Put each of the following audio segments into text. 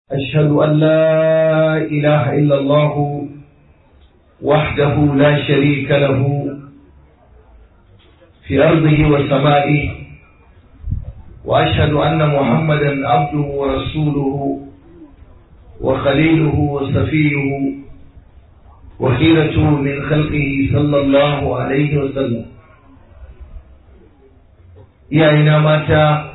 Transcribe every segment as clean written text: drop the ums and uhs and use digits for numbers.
أشهد أن لا إله إلا الله وحده لا شريك له في أرضه وسمائه، وأشهد أن محمدا عبده ورسوله وخليله وصفيه وخيرته من خلقه صلى الله عليه وسلم. يا إنا ماتا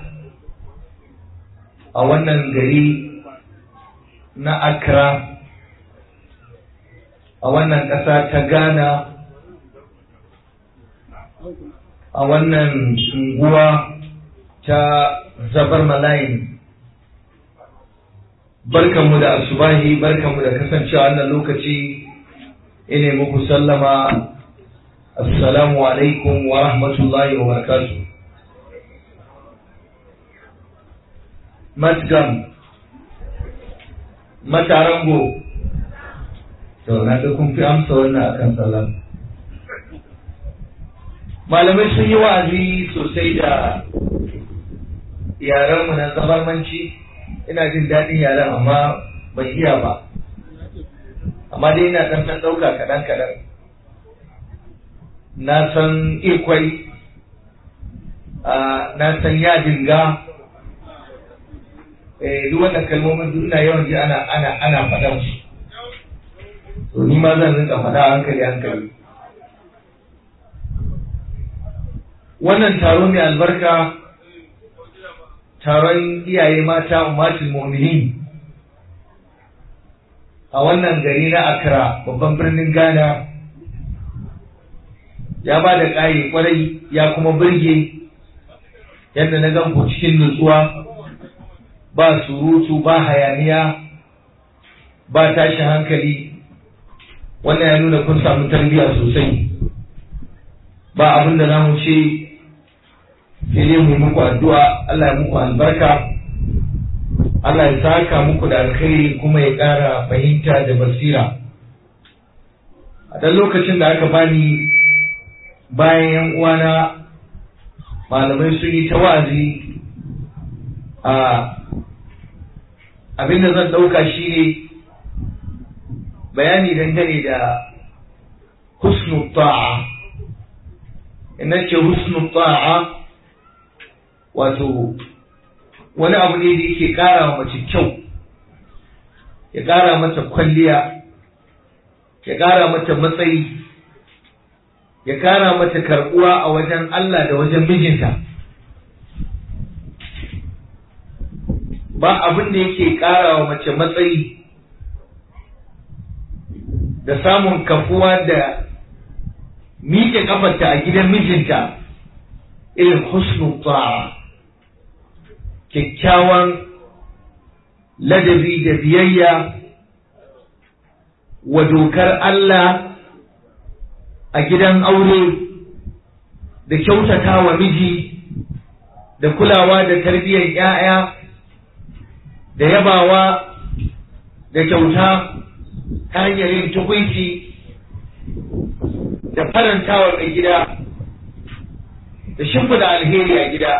أولا gari na Accra a wannan ƙasa ta Ghana, a wannan unguwa ta Zabar Malayin. Barkanmu da asubahi, barkanmu da kasancewa wannan lokaci. Ine muku sallama, assalamu alaikum wa rahmatullahi wa barakatuh. Matgam Matarango, to na ga kun fi amsa wannan akan salam. Malamai sun yi wa'azi sosai da yarenmu na zabarmanci. Ina jin daɗin yaren amma ban iya ba, amma dai ina ɗan ɗauka kaɗan-kaɗan. Na san ikwai, na san yadinga. Duk wannan kalmomin duk ina yawan ji ana faɗan su, to ni ma zan rinka faɗa hankali. Wannan taro mai albarka, taron iyaye mata ummatul mu'minin a wannan gari na Accra, babban birnin Ghana, ya ba da ƙayi kwarai, ya kuma burge yadda na gan ku cikin nutsuwa, ba surutu, ba hayaniya, ba tashin hankali. Wannan ya nuna kun samu tarbiyya sosai. Ba abin da zamu ce sai dai mu muku addu'a, Allah ya muku albarka, Allah ya saka muku da alkhairi, kuma ya ƙara fahimta da basira. A dan lokacin da aka bani bayan yan uwana malamai sun yi ta wa'azi, abinda zan ɗauka shi ne bayani dangane da husnul ta'a. Ina ce husnul ta'a wato wani abu ne da yake ƙara wa mace kyau, ya ƙara mata kwalliya, ya ƙara mata matsayi, ya ƙara mata karɓuwa a wajen Allah da wajen mijinta. Ba abin da yake ƙara wa mace matsayi da samun kafuwa da miƙe ƙafarta a gidan mijinta irin husnul ta'a, kyakkyawan ladabi da biyayya wa dokar Allah a gidan aure, da kyautata wa miji, da kulawa da tarbiyyar 'ya'ya, da yabawa da kyauta ta hanyar yin tukuici, da farantawa mai gida, da shimfida alheri a gida.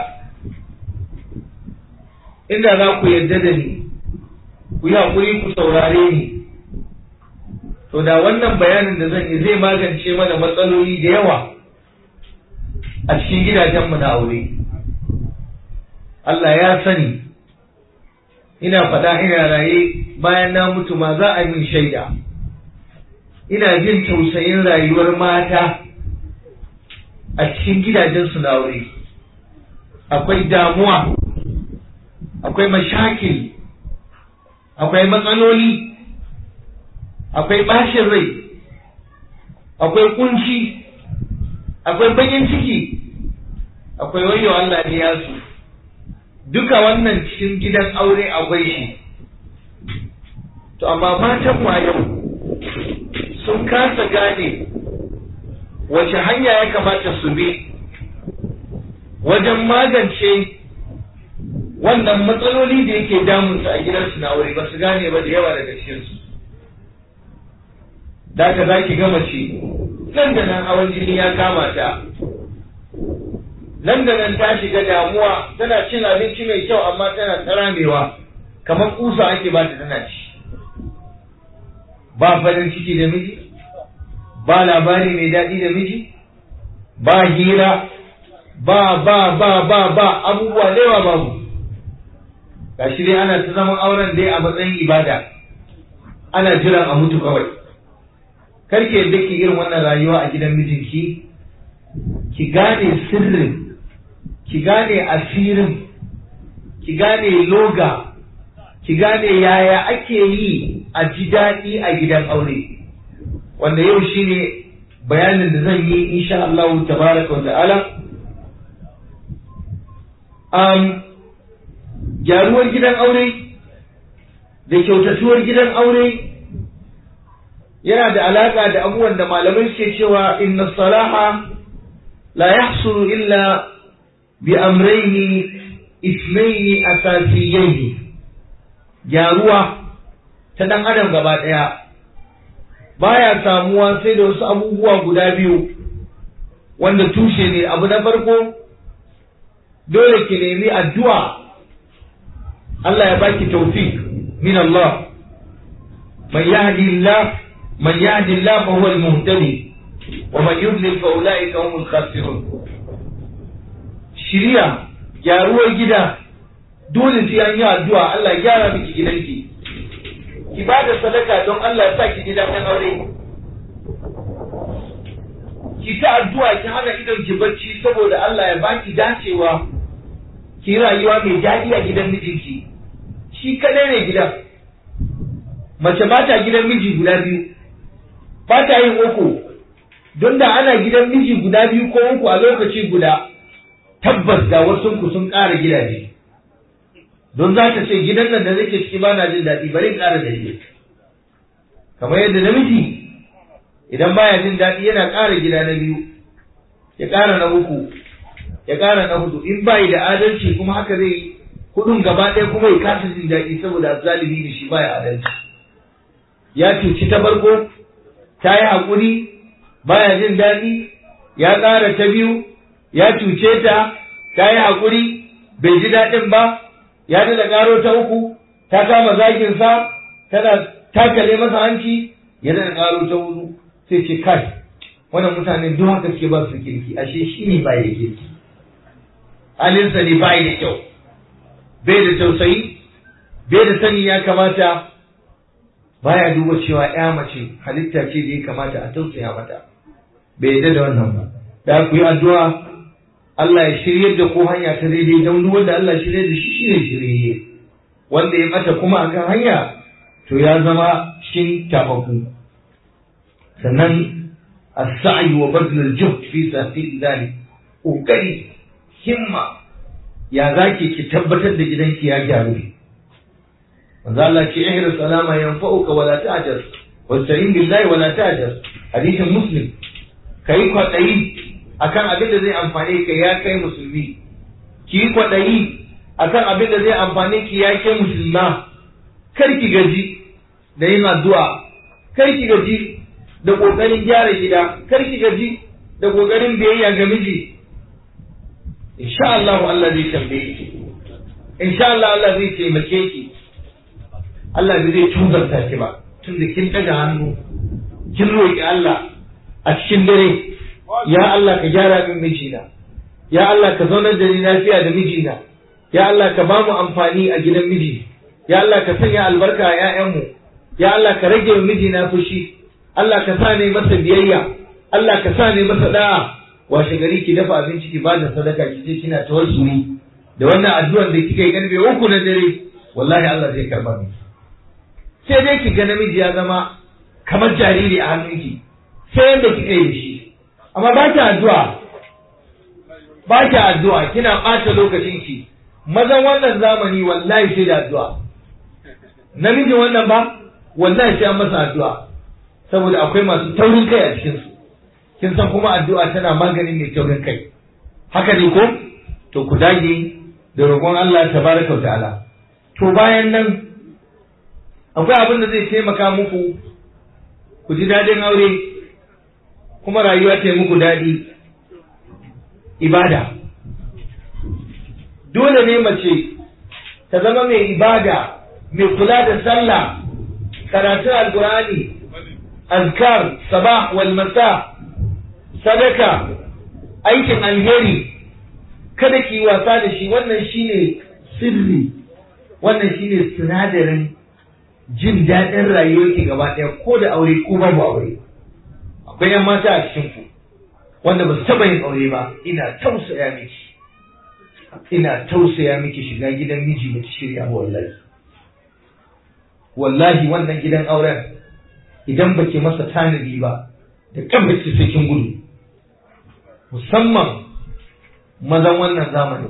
Inda za ku yarda da ni, ku yi haƙuri ku saurare ni, to da wannan bayanin da zan yi zai magance mana matsaloli da yawa a cikin gidajenmu na aure. Allah ya sani, ina faɗa ina raye, bayan na mutu ma za a min shaida. Ina jin tausayin rayuwar mata a cikin gidajensu na aure. Akwai damuwa, akwai mashakil, akwai matsaloli, akwai bashin rai, akwai kunci, akwai bakin ciki, akwai wayo Allah ne ya su. Duka wannan cikin gidan aure akwai shi. To amma matan mu a yau sun kasa gane wace hanya ya kamata su bi wajen magance wannan matsaloli da yake damunsu a gidansu na aure. Ba su gane ba da yawa daga cikinsu. Da ka za ki gama ce nan da nan hawan jini ya kama ta, nan da nan ta shiga damuwa, tana cin abinci mai kyau amma tana ta ramewa, kamar kusa ake ba ta tana ci. Ba farin ciki da miji, ba labari mai daɗi da miji, ba hira, ba abubuwa da yawa babu. Gashi dai ana ta zaman auren dai a matsayin ibada, ana jiran a mutu kawai. Karki yadda ki irin wannan rayuwa a gidan mijinki, ki gane sirrin, ki gane asirin, ki gane loga, ki gane yaya ake yi a ji daɗi a gidan aure. Wanda yau shine bayanin da zan yi insha Allah tabaraka wa ta'ala. Gyaruwar gidan aure da kyautatuwar gidan aure yana da alaka da abubuwan da malamai suke cewa inna salaha la yahsulu illa bi amrayni ismayni asasiyayni. Gyaruwa ta dan adam gaba daya baya samuwa sai da wasu abubuwa guda biyu wanda tushe ne. Abu na farko, dole ki nemi addu'a Allah ya baki tawfiq min Allah. Man yahdi Allah fa huwa al-muhtadi wa man yudlil fa ulaika humul khasirun. Shiriya, gyaruwar gida, dole sai an yi addu'a Allah ya gyara miki gidanki. Ki ba da sadaka don Allah ya sa ki ji daɗin aure. Ki ta addu'a ki hana idon ki bacci saboda Allah ya baki dacewa ki rayuwa mai daɗi a gidan mijinki. Shi kadai ne gidan. Mace ba ta gidan miji guda biyu, ba ta yin uku. Don da ana gidan miji guda biyu ko uku a lokaci guda, tabbas da wasu ku sun ƙara gidaje. Don za ta ce gidan nan da nake ciki ba na jin daɗi, bari in ƙara da shi. Kamar yadda namiji idan baya jin daɗi yana ƙara gida na biyu, ya ƙara na uku, ya ƙara na hudu. In bayi da adalci kuma haka zai yi, hudun gaba ɗaya kuma ya kasa jin daɗi saboda zalimi ne shi baya adalci. Ya cuci ta farko, ta yi haƙuri, baya jin daɗi, ya ƙara ta biyu, ya cuce ta, ta yi haƙuri, bai ji daɗin ba, ya da ƙaro ta uku, ta kama zaginsa, tana takale masa hanci, ya da ƙaro ta hudu, sai ce kai, wannan mutanen duk haka suke ba su kirki, ashe shi ne bai da kirki. Halinsa ne bai da kyau, bai da tausayi, bai da sani ya kamata, baya duba cewa ya mace halitta ce da ya kamata a tausaya mata. Bai yadda da wannan ba. Da ku yi addu'a Allah ya shiryar da ko hanya ta daidai, don duk wanda Allah shirye da shi shine shirye. Wanda ya mata kuma akan hanya to ya zama cikin tafaku. Sannan as-sa'i wa badl al-juhd fi tahqiq dhalik. Kokari, himma, ya zaki ki tabbatar da gidanki ya gyaru. Manzo Allah ce ihris salama yanfa'uka wala ta'jaz wasta'in billahi wala ta'jaz. Hadisin Muslim. Kai kwadayi akan abin da zai amfane ka ya kai musulmi, ki kwadayi akan abin da zai amfane ki ya kai musulma. Kar ki gaji da yin addu'a, kar ki gaji da kokarin gyara gida, kar ki gaji da kokarin biyayya ga miji. Insha Allah Allah zai tambaye ki, insha Allah Allah zai taimake ki, Allah bai zai tuzarta ki ba, tunda kin daga hannu kin roki Allah a cikin dare, ya Allah ka gyara min mijina, ya Allah ka zaunar da ni lafiya da mijina, ya Allah ka ba mu amfani a gidan miji, ya Allah ka sanya albarka a ƴaƴanmu, ya Allah ka rage wa mijina fushi, Allah ka sa ne masa biyayya, Allah ka sa ne masa da'a. Washe gari ki dafa abinci ki ba da sadaka, ki ce kina tawassuli da wannan addu'ar da kika yi karfe 3 na dare, wallahi Allah zai karba miki. Sai dai ki ga namiji ya zama kamar jariri a hannunki, sai yanda kika yi da shi. Amma ba ki addu'a, kina ɓata lokacinki. Mazan wannan zamani wallahi sai da addu'a. Namijin wannan ba, wallahi sai an masa addu'a. Saboda akwai masu taurin kai a cikinsu. Kin san kuma addu'a tana maganin mai taurin kai. Haka ne ko? To ku dage da roƙon Allah tabaraka wa ta'ala. To bayan nan akwai abin da zai taimaka muku ku ji daɗin aure, kuma rayuwa ta yi muku daɗi. Ibada. Dole ne mace ta zama mai ibada mai kula da sallah, karatun alqur'ani, azkar sabah wal masa, sadaka, aikin alheri, kada ki wasa da shi. Wannan shine sirri, wannan shine sinadarin jin daɗin rayuwarki gaba ɗaya, ko da aure ko babu aure. Akwai yan mata a cikin ku wanda ba su taɓa yin aure ba, ina tausaya miki shiga gidan miji ba ki shirya ba. Wallahi wannan gidan auren idan baki masa tanadi ba, da kan baki sai kin gudu. Musamman mazan wannan zamani,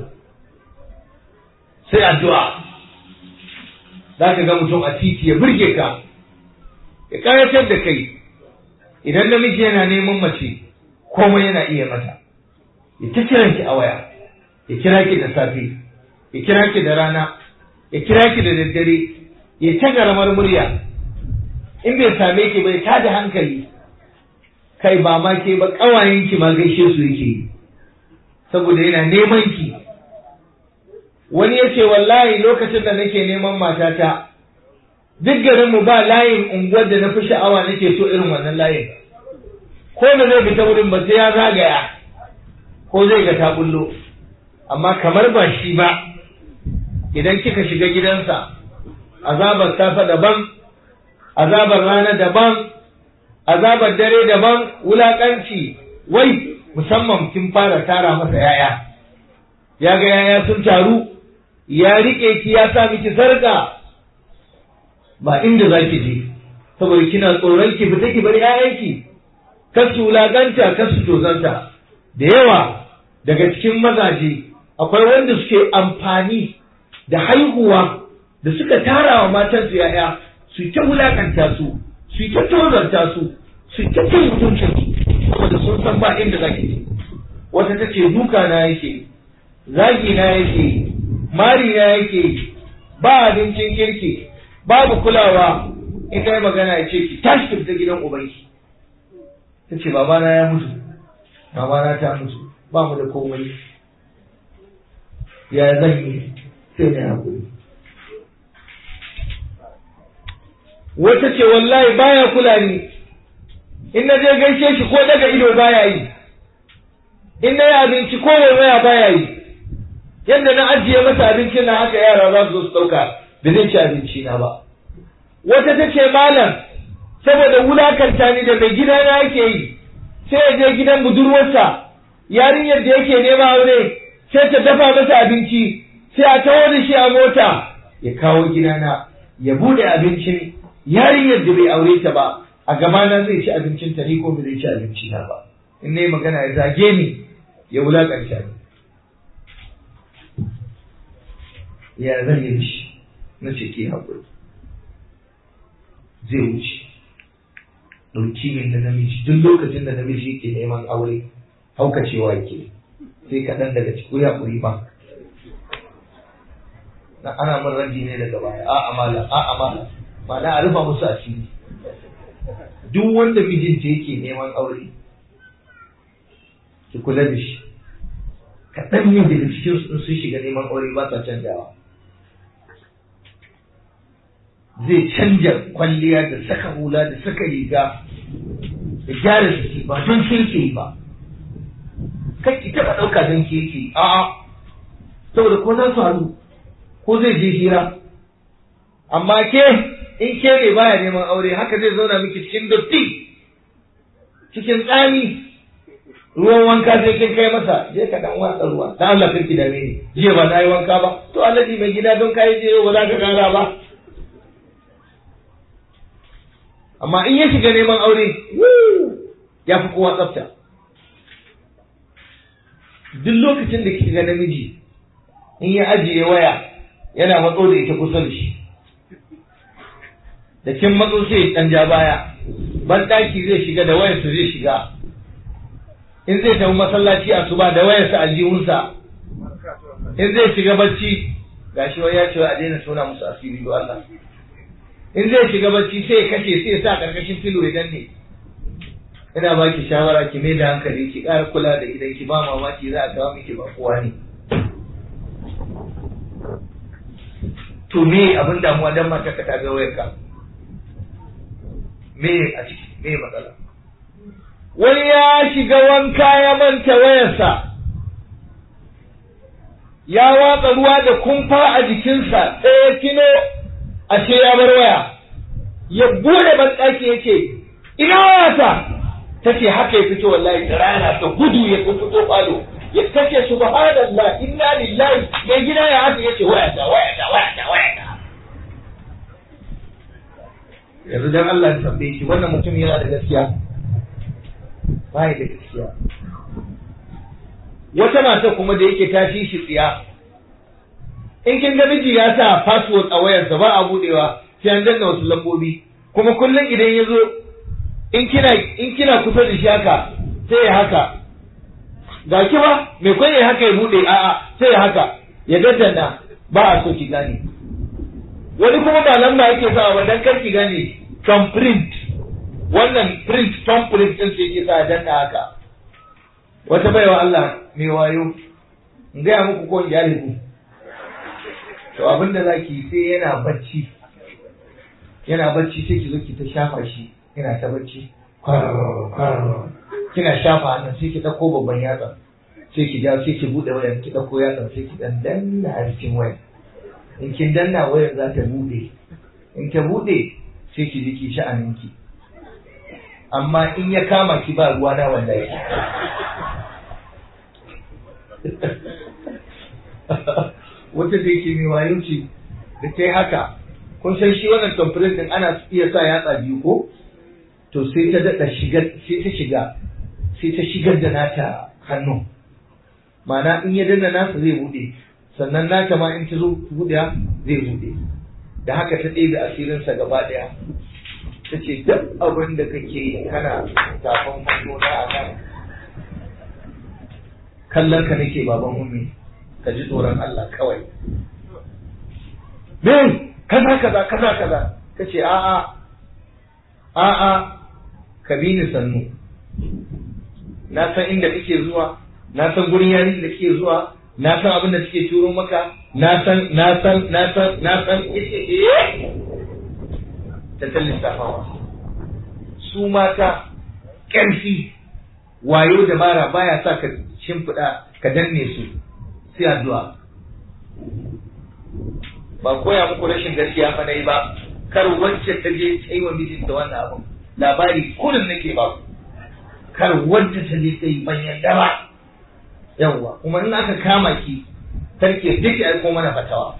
sai addu'a. Za ka ga mutum a titi ya burge ka, ya ƙayatar da kai. Idan namiji yana neman mace, komai yana iya mata. Ya ta kiran ki a waya, ya kira ki da safe, ya kira ki da rana, ya kira ki da daddare, ya ta garamar murya. In bai same ki bai tada hankali, kai ba ma ke ba, ƙawayenki ma gaishe su yake yi, saboda yana neman ki. Wani ya ce wallahi lokacin da nake neman matata, duk garinmu ba layin unguwar da na fi sha'awa nake so irin wannan layin. Ko da zai fita wurin ba sai ya zagaya, ko zai ga ta bullo. Amma kamar ba shi ba, idan kika shiga gidansa, azabar safa daban, azabar rana daban, azabar dare daban, wulakanci. Wai musamman kin fara tara masa yaya, ya ga yaya sun taru, ya rike ki, ya sa miki sarka, ba inda za ki je, saboda kina tsoron ki fita ki bar yayanki, kar su wulakanta, kar su tozanta. Da yawa daga cikin mazaje akwai wanda suke amfani da haihuwa da suka tara wa matansu yaya, su ta wulakanta su, su ta tozarta su, su ta cin mutuncin su, saboda sun san ba inda za ki je. Wata ta ce duka na yake, zagi na yake, mari na yake, ba abincin kirki, babu kulawa. In kai magana ya ce ki tashi ki fita gidan ubanki. Ta ce babana ya mutu, babana ta mutu, ba mu da komai, ya zan yi, sai na haƙuri. Wata ce wallahi baya kula ni, in na je gaishe shi ko daga ido baya yi, in na yi abinci ko waya baya yi. Yadda na ajiye masa abincin na haka yara za su zo su ɗauka, da zai ci abinci na ba. Wata ta ce malam, saboda wulakanta ni da mai gidana yake yi, sai ya je gidan budurwarsa, yarinyar da yake nema aure, sai ta dafa masa abinci, sai a taho da shi a mota, ya kawo gidana, ya bude abincin yarinyar da bai aure ta ba, a gabana zai ci abincin ta, ni ko bai ci abinci na ba. In nayi magana ya zage ni, ya wulakanta ni. Ya zan yi shi, na ce ke haƙuri, zai wuce. Ɗauki min da namiji, duk lokacin da namiji yake neman aure, haukacewa yake, sai kaɗan daga cikin ya ƙuri ba. Na ana min raji ne daga baya, a'a mala a rufa musu asiri. Duk wanda mijinta yake neman aure, ki kula da shi. Kaɗan ne daga cikin sun shiga neman aure ba sa canjawa. Zai canja kwalliya da saka hula da saka riga da gyara jiki ba don kirki ba. Kai ki taɓa ɗauka don kirki, a'a, saboda ko za su haɗu ko zai je hira. Amma ke in ke ne baya neman aure, haka zai zauna miki cikin dotti, cikin tsami, ruwan wanka sai kin kai masa, je ka dan watsa ruwa, dan Allah kirki da ni, jiya ba na yi wanka ba, to Alhaji mai gida don kai je ba za ka gara ba. Amma in ya shiga neman aure, ya fi kowa tsafta. Duk lokacin da kika ga namiji in ya ajiye waya yana matso da ita kusa da shi, da kin matso sai dan ja baya, ban daki zai shiga da wayarsa zai shiga, in zai tafi masallaci asuba da wayarsa aljihunsa, in zai shiga bacci gashi wai ya ce a daina tona musu asiri do Allah, in zai shiga bacci sai ya kashe, sai ya sa karkashin filo ya danne. Ina ba ki shawara ki mai da hankali, ki ƙara kula da idan ki ba mamaki za a kawo miki ba kowa ne. to me abin damuwa dan mata ka ta ga wayarka? Me a ciki, me matsala? Wani ya shiga wanka ya manta wayarsa, ya watsa ruwa da kumfa a jikinsa, sai ya kino ashe ya bar waya, ya bude banɗaki ya ce ina wayata, ta ce haka ya fito wallahi da rana ta gudu ya fito falo, ya kace subhanallah inna lillahi, mai gida ya haka ya ce wayata. Yanzu dan Allah ya tambaye shi, wannan mutum yana da gaskiya? Bai da gaskiya. Wata mata kuma da yake tashi shi tsiya, in kin ga miji ya sa password a wayarsa ba a budewa sai an danna wasu lambobi, kuma kullum idan ya zo in kina kusa da shi haka sai ya haka, ga ki ba mai kwanye haka ya bude, a'a sai ya haka ya daddana, ba a so ki gane. Wani kuma ba lamba yake sa ba dan kar ki gane, from print, wannan print from print din sai yake sa danna haka. Wata baiwa Allah mai wayo, in gaya muku ko in gyale ku, to abinda zaki sai yana bacci sai ki zo ki ta shafa shi, yana ta bacci kina shafa hannun sai ki dauko babban yatsa, sai ki ja sai ki bude wayar, ki dauko yatsa sai ki dan danna a cikin wayar. In kin danna wayar za ta bude, in ta bude sai ki ji ki sha'aninki, amma in ya kama ki ba ruwa na wanda yake. Wata da yake mai wayo ce da ta yi haka, kun san shi wannan tamfirin din ana iya sa yatsa biyu ko, to sai ta daɗa sai ta shigar da nata hannu, ma'ana in ya danna nasa zai buɗe, sannan nata ma in ta zo buɗe zai buɗe, da haka ta ɗebe asirinsa gaba ɗaya. Ta ce duk abin da kake yi kana tafin hannu na a nan, kallon ka nake baban ummi, ka ji tsoron Allah kawai. Me kaza ka ce a'a ka bi ni sannu, na san inda kake zuwa, na san gurin yarin da kake zuwa, na san abin da kake turo maka, na san ta lissafawa. Su mata ƙarfi wayo da bara baya sa ka shimfiɗa ka danne su, sai addu'a. Ba koya muku rashin gaskiya fa dai ba, kar wacce ta je tsayi wa mijinta wannan abin, labari kullum nake ba, kar wacce ta je tsayi ban yadda ba. Yawwa, kuma in aka kama ki tarke duk ya aiko mana fatawa.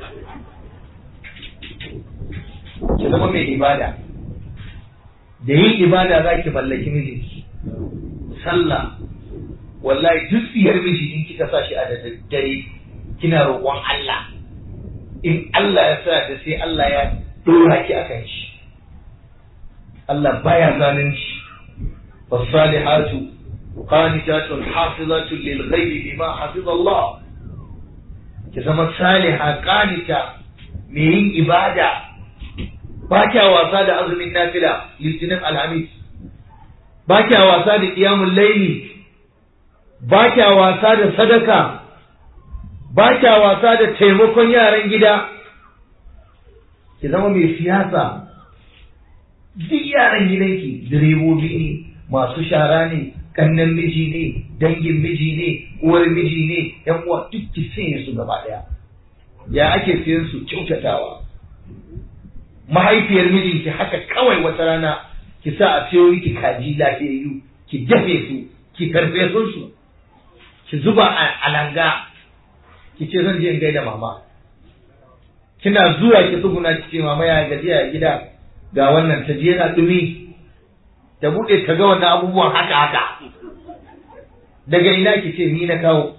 Ki zama mai ibada, da yin ibada za ki mallaki mijinki. Sallah, wallahi duk tsiyar miji in kika sa shi a daddare kina roƙon Allah, in Allah ya sa da sai Allah ya dora ki akan shi. Allah baya zalunci. Fasalihatu qanitatun hafizatun lil ghaibi bima hafiz Allah. Ki zama saliha qanita mai yin ibada, ba kya wasa da azumin nafila litinin alhamis, ba kya wasa da qiyamul layli, ba kya wasa da sadaka, ba kya wasa da taimakon yaran gida. Ki zama mai siyasa, duk yaran gidanki direbobi ne, masu shara ne, kannan miji ne, dangin miji ne, uwar miji ne, yan uwa duk ki sanya su gaba daya. Ya ake siyan su? Kyautatawa. Mahaifiyar mijinki haka kawai wata rana ki sa a siyo miki kaji lafiyayyu, ki dafe su, ki karfe su, ki zuba a langa, ki ce zan je in gaida mama. Kina zuwa ki tsuguna ki ce mama ya gajiya a gida, ga wannan ta je yana dumi, ta bude ta ga wannan abubuwan haka. Daga ina ki ce ni na kawo.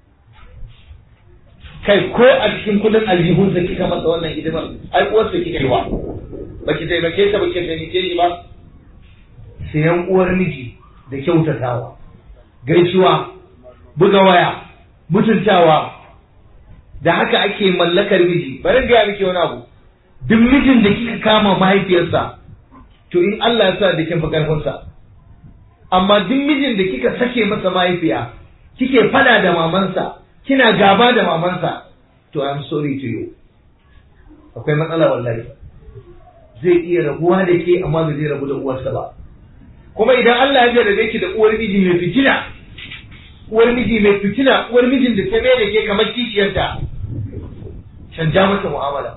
Kai ko a cikin kudin aljihun da kika masa wannan hidimar, ai uwarsa kika yi wa, ba ki taimake ta ba ki taimake shi ba. Sayan uwar miji da kyautatawa, gaisuwa, buga waya, mutuntawa, da haka ake mallakar miji. Bari ga miki wani abu, duk mijin da kika kama mahaifiyarsa, to in Allah ya sa da kin fi karfinsa. Amma duk mijin da kika sake masa mahaifiya, kike fada da mamansa, kina gaba da mamansa, to I'm sorry to you. akwai matsala wallahi. Zai iya rabuwa da ke amma ba zai rabu da uwarsa ba. Kuma idan Allah ya jarrabe ki da uwar miji mai fitina, uwar miji mai fitina, uwar mijin da ta mai da ke kamar kishiyarta, canja masa mu'amala.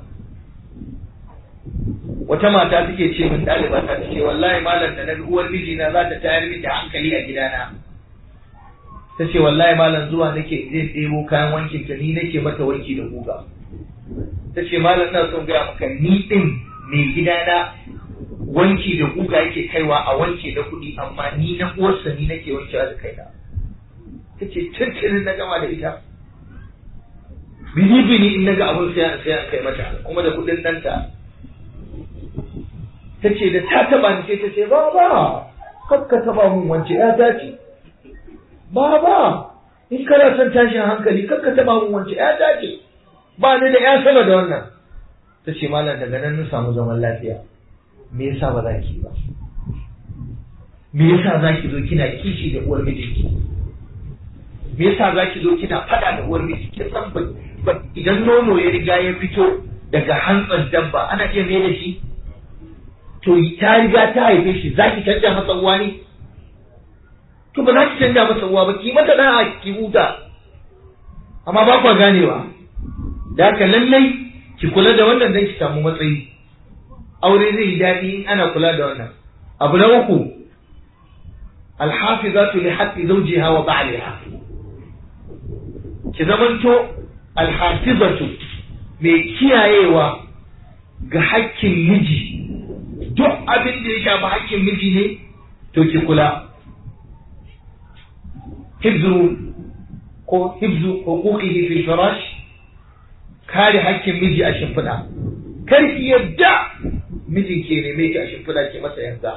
Wata mata take ce min ɗaliba ta ce wallahi malam da naga uwar miji na za ta tayar miki hankali a gidana. Ta ce wallahi malam zuwa nake zai ɗebo kayan wankin ta ni nake mata wanki da guga. Ta ce malam ina son gaya maka ni ɗin mai gidana wanki da guga yake kaiwa a wanke da kuɗi amma ni na uwarsa ni nake wankewa da kaina. Ta ce tuntunin na gama da ita. Bini in naga abun sai an kai mata kuma da kuɗin ɗanta. Ta ce da ta taba ni sai ta ce baba kakka taba mun wance ya dace. Baba in kana son tashin hankali kakka taba mun wance ya dace. Ba ni da ya sama da wannan. Ta ce malam daga nan na samu zaman lafiya. Me yasa ba za ki ba? Me yasa za ki zo kina kishi da uwar mijinki? Me yasa za ki zo kina fada da uwar mijinki? Kin san ba idan nono ya riga ya fito daga hantsar dabba ana iya mai da shi? To ta riga ta haife shi za ki canja masa uwa ne? To ba za ki canja masa uwa ba ki mata da'a ki huta. Amma ba kwa ganewa. Da haka lallai ki kula da wannan dan ki samu matsayi. Aure zai yi daɗi in ana kula da wannan. Abu na uku, alhafizatu li haqqi zawjiha wa ba'liha. Ki zamanto alhafizatu mai kiyayewa ga haƙƙin miji. Duk abin da ya shafi haƙƙin miji ne to ki kula. Hibzu huquqihi fil firash, kare haƙƙin miji a shimfiɗa. Kar ki yadda mijin ke neme ki a shimfiɗa ki masa yanzu.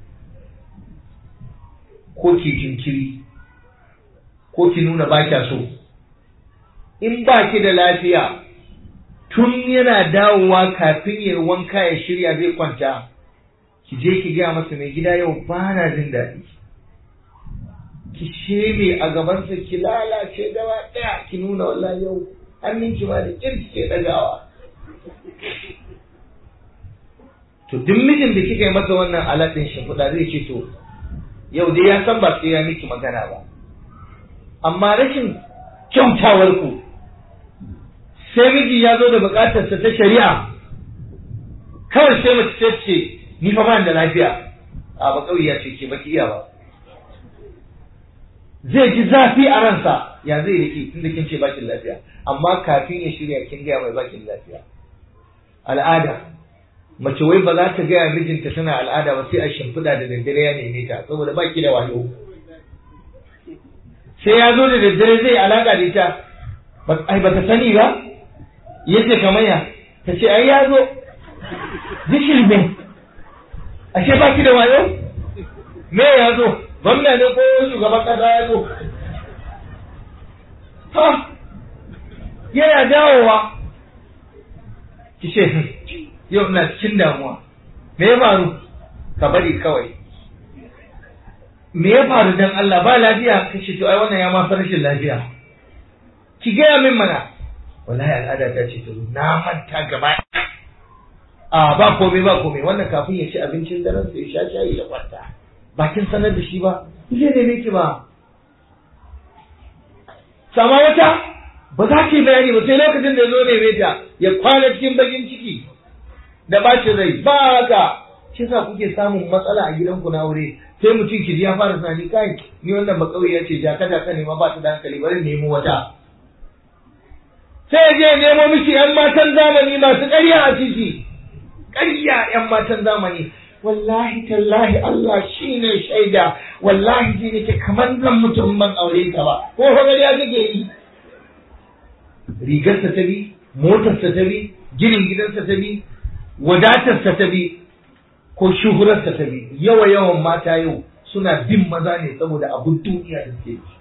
Ko ki jinkiri, ko ki nuna ba kya so. In ba ki da lafiya, tun yana dawowa kafin ya wanka ya shirya zai kwanta, ki je ki gaya masa mai gida yau ba na jin daɗi. Ki sheme a gabansa ki lalace gaba ɗaya ki nuna wallahi yau hannunki ma da kirki ke ɗagawa. To duk mijin da kika yi masa wannan alaɗin shimfiɗa zai ce to yau dai ya san ba sai ya miki magana ba. Amma rashin kyautawar ku sai miji ya zo da buƙatarsa ta shari'a kawai sai mace ce ni fa ba da lafiya a ba kauye ya ce ke baki iya ba. Zai ji zafi a ransa ya zai rike tunda kin ce bakin lafiya amma kafin ya shirya kin gaya mai bakin lafiya. Al'ada mace wai ba za ta gaya mijinta tana al'ada ba sai a shimfiɗa da daddare ya neme ta saboda baki da wayo. Sai ya zo da daddare zai alaƙa da ita ai ba ta sani ba yace kamar ya ta ce ai ya zo zikir me ashe baki da wayo me ya zo gwamna ne ko shugaban kasa ya zo ha yana dawowa ki ce yau ina cikin damuwa me ya faru ka bari kawai me ya faru dan Allah ba lafiya kace to ai wannan ya ma rashin lafiya ki gaya min mana wallahi al'ada ta ce to na manta gaba ba komai wannan kafin ya ci abincin daren sai ya sha shayi da kwanta bakin sanar da shi ba zai neme ki ba. Sama wata ba za ki bayani ba sai lokacin da zo neme ta ya kwana cikin bakin ciki da bacin rai ba haka shi sa kuke samun matsala a gidanku na aure sai mutum ki ji ya fara tunani kai ni wannan ba kauye ya ce jaka ne ma ba ta da hankali bari nemo wata. Sai je nemo miki ‘yan matan zamani masu ƙarya a titi, ƙarya ‘yan matan zamani, wallahi tallahi Allah shi ne shaida, wallahi ji nake kamar zan mutum ban aure ka ba, ko ƙarya kake yi. Rigarsa ta bi, motarsa ta bi, ginin gidansa ta bi, wadatarsa ta bi, ko shuhurarsa ta bi, yawan mata yau suna bin maza ne saboda abun duniya da suke ci.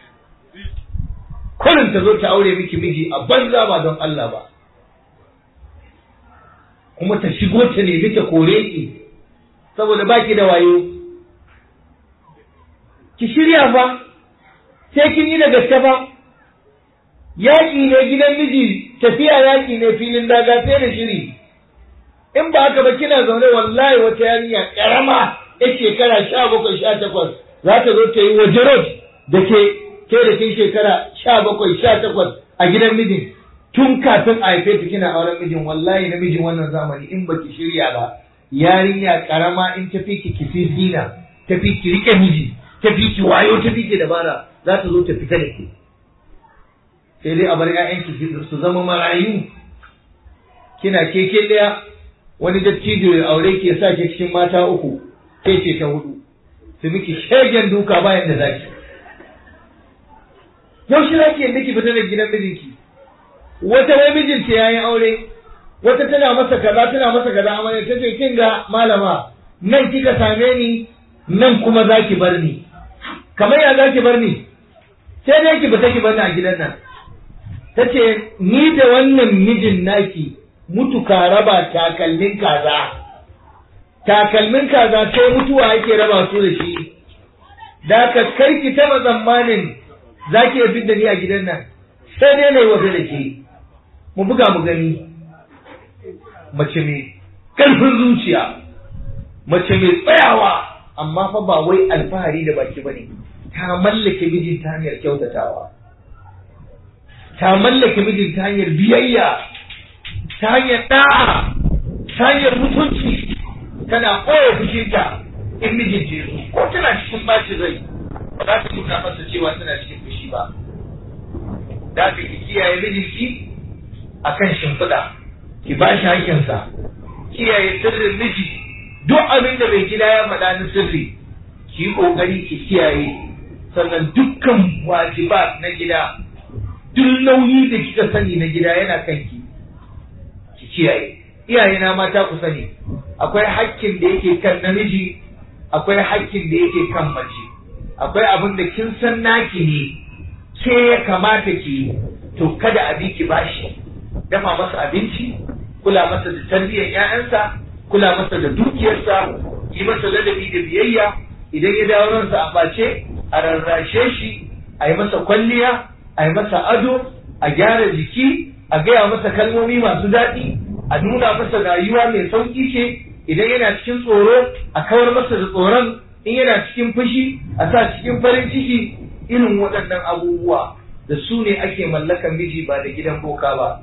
Kullum ta zo ta aure miki miji a banza ba don Allah ba, kuma ta shigo ta nemi ta kore ki saboda baki da wayo. Ki shirya fa, sai kin yi da gaske fa, yaƙi ne gidan miji tafiya yaƙi ne filin daga sai da shiri. In ba haka ba kina zaune wallahi wata yarinya karama ya shekara 17-18 za ta zo ta yi waje road da ke da kin shekara 17-18 a gidan mijin tun kafin a haife ta kina auren mijin. Wallahi namijin wannan zamani in baki shirya ba, yarinya karama in tafi ki kisisina, tafi ki rike miji, tafi ki wayo, tafi ki dabara, za ta zo ta fita da ke. Sai dai a bar ƴaƴanki su zama marayu. Kina keke daya, wani dattijo ya aure ki ya sa ki cikin mata 3, ke ce ta 4, su miki shegen duka bayan da zaki. Yau shi zaki yadda ki fita da gidan mijinki. Wata wai mijinta yayin aure, wata tana masa kaza amma ta ce kin ga malama, nan kika same ni, nan kuma zaki bar ni. Kamar ya zaki bar ni? Sai dai ki fita ki bar ni a gidan nan. Tace ni da wannan mijin naki mutu ka raba takalmin kaza. Takalmin kaza sai mutuwa yake raba su da shi. Da ka kai ki taba tsammanin zaki yi da ni a gidan nan. Sai dai nayi wata da ke. Mu buga mu gani. Mace mai karfin zuciya, mace mai tsayawa, amma fa ba wai alfahari da baki bane. Ta mallake mijin ta hanyar kyautatawa. Ta mallake mijin ta hanyar biyayya, ta hanyar da'a, ta hanyar mutunci. Tana koya fushinta in mijin ce ko tana cikin baci rai, ba za ta nuna masa cewa tana cikin fushi ba. Da ka ki kiyaye mijinki a kan shimfiɗa, ki ba shi hakinsa, kiyaye sirrin miji, duk abin da bai gida ya faɗa na sirri, ki yi ƙoƙari ki kiyaye. Sannan dukkan wajibat na gida, duk nauyi da kika sani na gida yana kanki, ki kiyaye. Iyayena mata ku sani, akwai hakkin da yake kan namiji, akwai hakkin da yake kan mace. Akwai abin da kin san naki ne, ke ya kamata ki, to kada a bi ki bashi. Dafa masa abinci, kula masa da tarbiyyar ƴaƴansa, kula masa da dukiyarsa, yi masa ladabi da biyayya. Idan ya dawo ransa a ɓace, a rarrashe shi, a yi masa kwalliya, a yi masa ado, a gyara jiki, a gaya masa kalmomi masu daɗi, a nuna masa rayuwa mai sauƙi ce. Idan yana cikin tsoro, a kawar masa da tsoron. In yana cikin fushi, a sa cikin farin ciki. Irin waɗannan abubuwa da su ne ake mallakan miji, ba da gidan boka ba.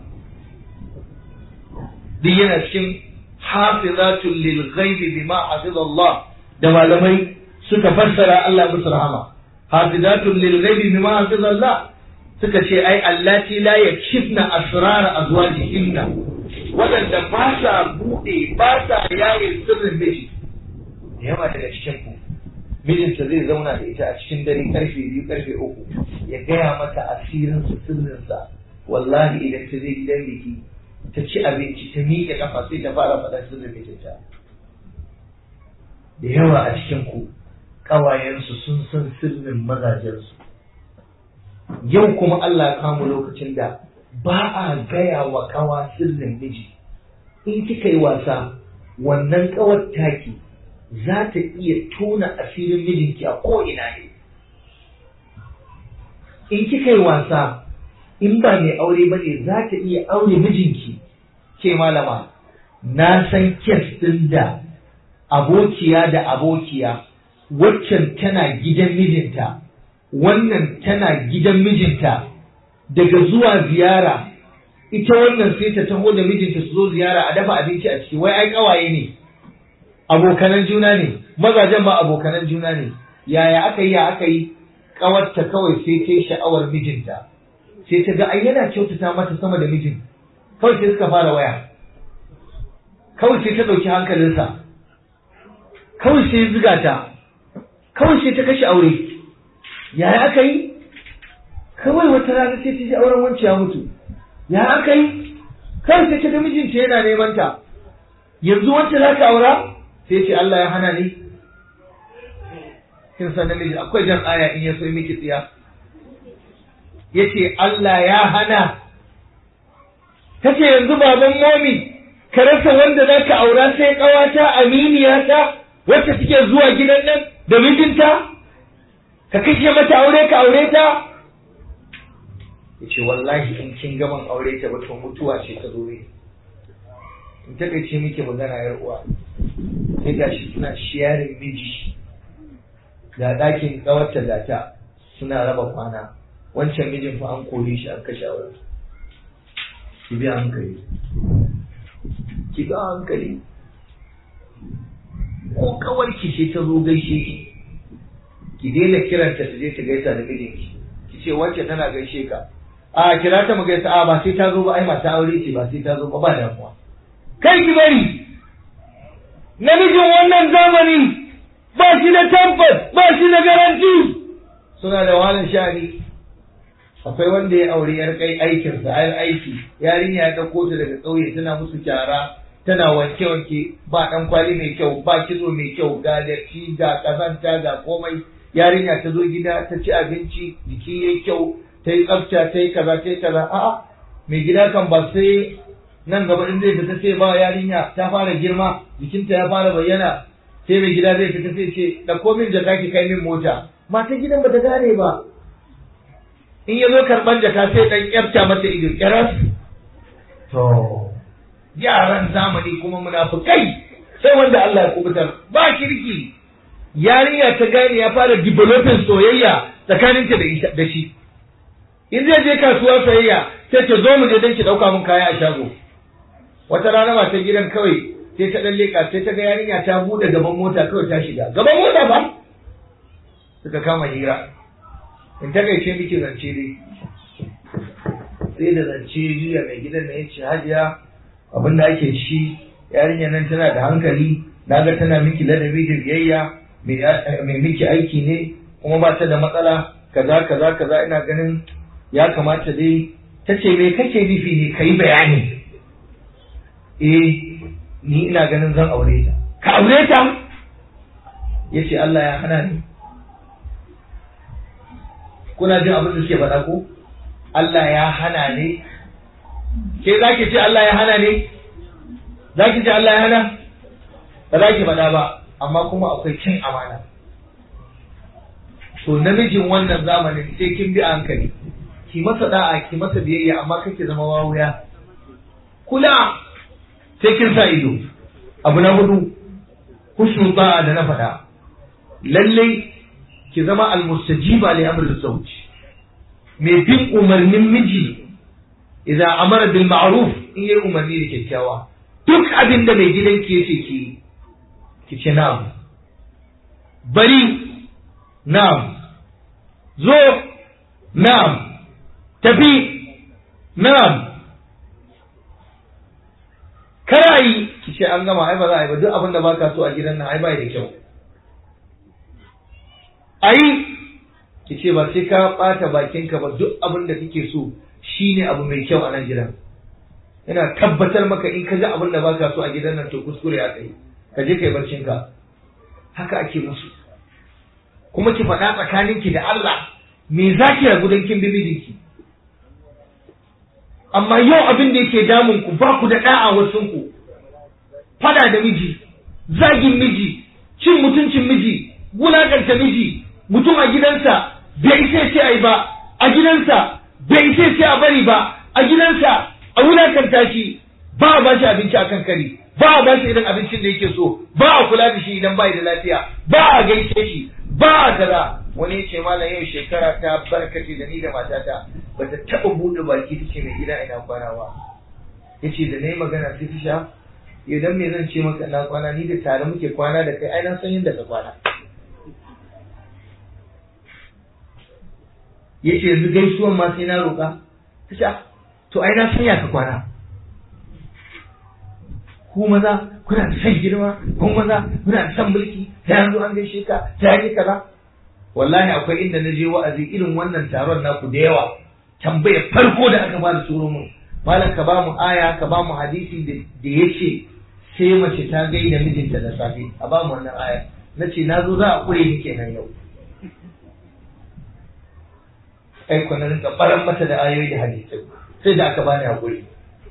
Duk yana cikin hafizatul lil ghaibi bima hafiz Allah da malamai suka fassara, Allah musu rahama. Hafizatul lil ghaibi bima hafiz Allah suka ce ai allati la yakshifna asrar azwajihinna, wadanda ba sa bude, ba sa yayin sirrin miji. Da yawa daga cikin ku mijinta zai zauna da ita a cikin dare karfe 2 karfe 3 ya gaya mata asirin sirrinsa. Wallahi idan ta zai gidan biki ta ci abinci ta miƙe kafa sai ta fara faɗa sirrin mijinta. Da yawa a cikin ku ƙawayensu sun san sirrin mazajensu. Yau kuma Allah ya kamo lokacin da ba a gaya wa ƙawa sirrin miji. In kika yi wasa, wannan ƙawar taki za ta iya tona asirin mijinki a ko'ina ne. In kika yi wasa, in ba mai aure ba ne, za ta iya aure mijinki. Ke malama, na san kes ɗin da abokiya da abokiya, waccan tana gidan mijinta, wannan tana gidan mijinta, daga zuwa ziyara, ita wannan sai ta taho da mijinta su zo ziyara a dafa abinci a ciki, wai ai ƙawaye ne, abokanan juna ne, mazajen ma abokanan juna ne. Yaya aka yi ƙawarta kawai sai ta yi sha'awar mijinta, sai ta ga ai yana kyautata mata sama da mijin, kawai sai suka fara waya, kawai sai ta ɗauki hankalinsa, kawai sai ziga ta, kawai sai ta kashe aure. Yaya aka yi? Kawai wata rana sai ta ji auren wancan ya mutu. Ya aka yi? Kawai sai ta ga mijinta yana neman ta. Yanzu wancan za ka aura? Sai ce Allah ya hana ni. Kin san namiji akwai jan aya in ya so miki tsiya. Yace Allah ya hana. Kace yanzu baban momi ka rasa wanda za ka aura sai ƙawata aminiyata wacce take zuwa gidan nan da mijinta? Ka kashe mata aure ka aure ta? yace wallahi in kin gaban aure ta ba to mutuwa ce ta zo ne. In ta ce miki magana yar uwa, sai gashi suna sharing miji ga ɗakin ƙawarta da ta suna raba kwana, wancan mijin fa an kore shi an kashe aure. Ki bi hankali, ki ga hankali, ko kawar ki ce ta zo gaishe ki daina kiranta ta je ta gaisa da mijinki, ki ce wacce tana gaishe ka, a kira ta mu gaisa, a ba sai ta zo ba, ai mata aure ce ba sai ta zo ba damuwa. Kai ki bari, namijin wannan zamani ba shi da tabbas, ba shi da garanti, suna da wahalar sha'ani. Akwai wanda ya aure yar kai aikinsa, ayar aiki, yarinya ya ɗauko ta daga ƙauye tana musu kyara, tana wanke-wanke, ba ɗan kwali mai kyau, ba kitso mai kyau, ga datti, ga ƙazanta, ga komai. Yarinya ta zo gida ta ci abinci, jiki yayi kyau, ta yi tsafta, ta yi kaza, ta yi kaza. A'a, mai gida kan ba sai nan gaba in zai fita sai ba yarinya ta fara girma, jikinta ya fara bayyana, sai mai gida zai fita sai ce ɗauko min jaka ki kai min mota. Matan gidan ba ta gane ba. In ya zo karɓar jaka sai ɗan ƙyafta mata ido ƙyaras. To, yaran zamani kuma munafukai sai wanda Allah ya kubutar ba kirki. Yarinya ta gane ya fara developing soyayya tsakaninta da shi. In zai je kasuwar sayayya sai ta zo mu je don ki ɗauka min kaya a shago. Wata rana matan gidan kawai sai ta ɗan leƙa sai ta ga yarinya ta buɗe gaban mota kawai ta shiga. Gaban mota ba? Suka kama hira. In ta gaice miki zance dai. Sai da zance juya mai gidan na yace Hajiya abin da ake shi yarinya nan tana da hankali, naga tana miki ladabi da biyayya, mai miki aiki ne kuma ba ta da matsala kaza kaza kaza, ina ganin ya kamata dai. Tace me kake nufi ne kai bayani? Ni ina ganin zan aure ta. Ka aure ta? Yace Allah ya hana ni. Kuna jin abin da suke faɗa ko? Allah ya hana ne. Ke za ki ce Allah ya hana ne? Za ki ce Allah ya hana? Ba za ki faɗa ba, amma kuma akwai cin amana. To namijin wannan zamanin sai kin bi a hankali, ki masa da'a, ki masa biyayya, amma kake zama wawuya. Kula sai kin sa ido. Abu na hudu, husnul da'a da na faɗa. Lallai ki zama almustajiba li amri zawj, mai bin umarnin miji. Idan amara bil ma'ruf, in yi umarni da kyakkyawa, duk abin da mai gidanki yace ki ce na'am, bari na'am, zo na'am, tafi na'am, karayi ki ce an gama, ai ba za a yi ba, duk abin da baka so a gidan nan ai bai da kyau. Ai ki ce ba sai ka ɓata bakinka ba, duk abin da kake so shine abu mai kyau a nan gidan. Ina tabbatar maka in ka ji abin da baka so a gidan nan to kuskure ya kai, ka je kai barcin ka. Haka ake musu. Kuma ki faɗa tsakaninki da Allah me zaki rabu don kin bi mijinki. Amma yau abin da yake damun ku, ba ku da da'a wasun ku. Fada da miji, zagin miji, cin mutuncin miji, wulakanta miji. Mutum a gidansa bai isa ce ai ba, a gidansa bai isa ce a bari ba, a gidansa a wulakanta shi, ba a bashi abinci akan kari, ba a bashi irin abincin da yake so, ba a kula da shi idan bai da lafiya, ba a gaishe shi, ba a kaza. Wani yace malam yau shekara ta barkace da ni da matata bata taɓa buɗe baki tace mai gida ina kwana ba. Yace da nayi magana sai ta sha, idan me zan ce maka ina kwana, ni da tare muke kwana da kai, ai na san yadda ka kwana. Yace yanzu gaisuwan ma sai na roƙa. Ta ce to ai na sanya ka kwana. Ku maza kuna da san girma, ku maza kuna da san mulki, ta yanzu an gaishe ka, ta yi kaza. Wallahi akwai inda na je wa'azi irin wannan taron naku da yawa. Tambayar farko da aka bada turo mun, malam ka ba mu aya, ka ba mu hadisi da yace sai mace ta gaida mijinta da safe, a ba mu wannan aya. Nace na zo za a kure ni kenan yau. Ai kuna rinka baran mata da ayoyi da hadisi, sai da aka bani hakuri.